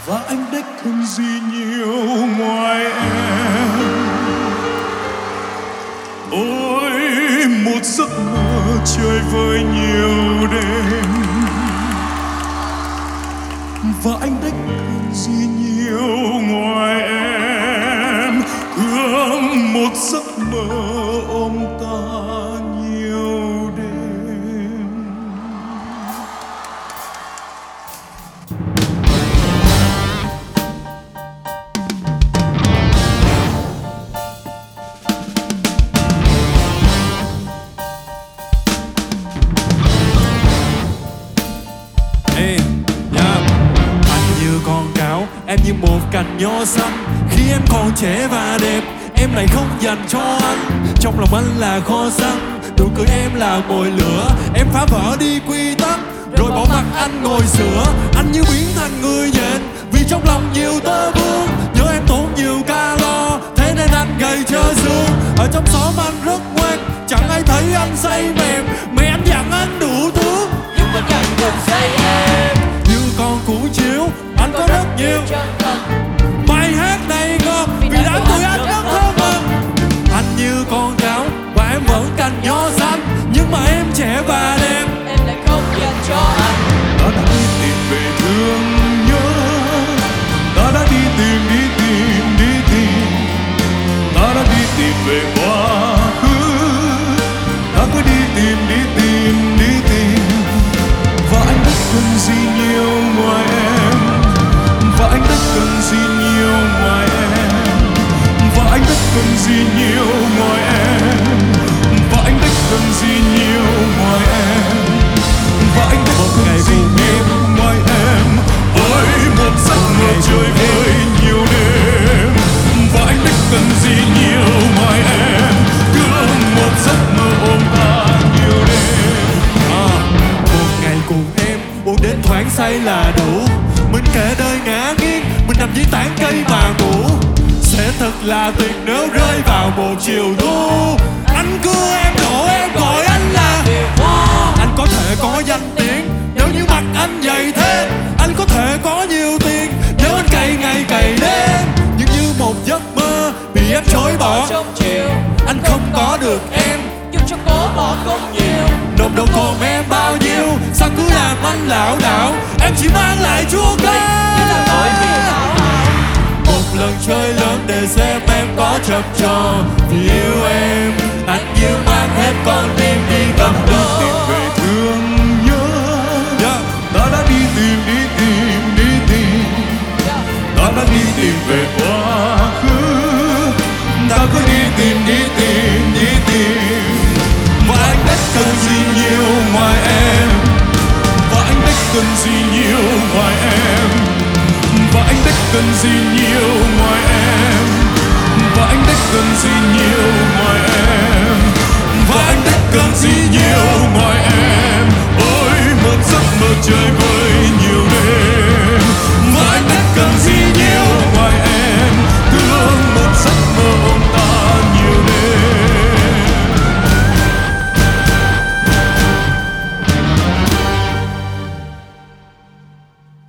và anh đếch cần gì nhiều ngoài em. Ôi một giấc mơ chơi vơi nhiều đêm, và anh đếch cần gì nhiều ngoài em. Ước một giấc mơ ôm ta nhiều đêm. Hey, yeah. Anh như con cáo, em như một cành nho xanh. Khi em còn trẻ và đẹp, em lại không dành cho anh. Trong lòng anh là kho xăng, nụ cười em là mồi lửa. Em phá vỡ đi quy tắc, rồi bỏ mặc anh ngồi sửa. Anh như biến thành người nhện, vì trong lòng nhiều tơ vương. Nhớ em tốn nhiều calo, thế nên anh gầy trơ xương. Ở trong xóm anh rất ngoan, chẳng ai thấy anh say mềm. Mẹ anh dặn anh đủ thứ, nhưng vẫn chẳng cần say em. như con củ chiếu, anh có rất nhiều bài hát này ngon, vì đã tuổi anh rất thơ mộng. Anh như con cáo và em vẫn cành nho xanh, nhưng mà em trẻ và đẹp. Em lại không dành cho anh. Ta đã đi tìm về thương nhớ, ta đã đi tìm ta đã đi tìm về quá khứ. Ta cứ đi tìm và anh đếch cần gì nhiều ngoài em, và anh đếch cần gì nhiều ngoài em, và anh đếch cần gì nhiều ngoài em, và anh đếch cần gì nhiều ngoài em, và anh đếch cần gì nhiều ngoài em. Ôi một giấc mơ chơi vơi nhiều đêm, và anh đếch cần gì nhiều ngoài em. Cứ một giấc mơ ôm ta nhiều đêm. Một ngày cùng em buồn đến thoáng say là đủ. Mình kể đời ngã nghiêng, mình nằm dưới tán cây mà ngủ. Sẽ thật là tuyệt nếu rơi vào một chiều thu. Anh cưa em đổ em gọi anh là anh có thể có danh tiếng nếu như mặt anh dày thêm. Anh có thể có nhiều tiền nếu anh cày ngày cày đêm. Nhưng như một giấc mơ bị em chối bỏ, Trong chiều anh không có được em. dù cho có bỏ không nhiều. Nộp đầu còn em bao nhiêu, sao cứ làm anh lảo đảo. Em chỉ mang lại chua cay, Như là lỗi vì hảo hảo. một lần chơi lớn để xem em có chập trò. Vì yêu em, anh như mang hết con tim đi gặp gỡ. Tìm về thương nhớ, Yeah. ta đã đi tìm ta đã đi tìm về quá khứ. Ta cứ đi tìm và anh đếch cần gì nhiều ngoài em, và anh đếch cần gì nhiều ngoài em, và anh đếch cần gì nhiều ngoài em, và anh đếch cần gì nhiều ngoài em, và anh đếch cần gì nhiều ngoài em. Ôi một giấc mơ chơi vơi